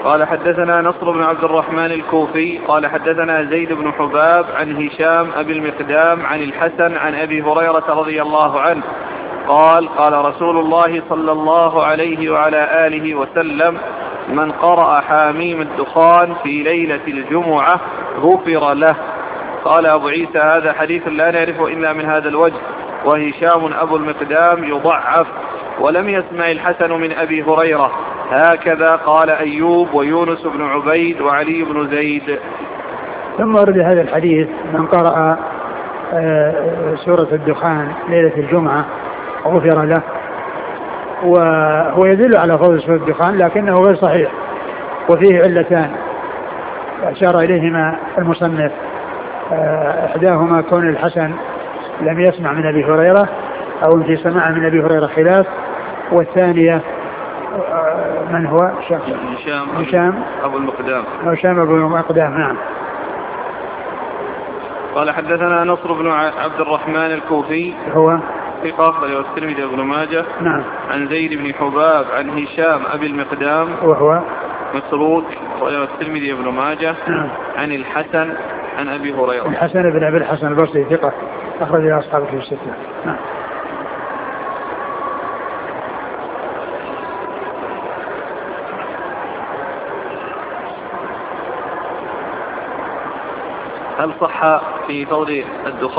قال حدثنا نصر بن عبد الرحمن الكوفي قال حدثنا زيد بن حباب عن هشام أبي المقدام عن الحسن عن أبي هريرة رضي الله عنه قال قال رسول الله صلى الله عليه وعلى آله وسلم: من قرأ حاميم الدخان في ليلة الجمعة غفر له. قال أبو عيسى: هذا حديث لا نعرفه إلا من هذا الوجه، وهشام أبو المقدام يضعف، ولم يسمع الحسن من أبي هريرة. هكذا قال أيوب ويونس بن عبيد وعلي بن زيد. ثم ورد هذا الحديث: من قرأ سورة الدخان ليلة الجمعة غفر له. وهو يدل على فضل سورة الدخان لكنه غير صحيح، وفيه علتان أشار إليهما المصنف: إحداهما كون الحسن لم يسمع من أبي هريرة أو في سماع من أبي هريرة خلاف، والثانية من هو؟ هشام أبو المقدام. هشام أبو المقدام. نعم. قال حدثنا نصر بن عبد الرحمن الكوفي هو ثقة أخرجه الترمذي وابن ماجه. نعم. عن زيد بن حباب عن هشام أبي المقدام وهو مسروق أخرجه الترمذي وابن ماجه. نعم. عن الحسن عن أبي هريرة. الحسن بن أبي الحسن البصري ثقة أخرج إلى أصحابه في الستة. نعم. هل صح في فضل الدخان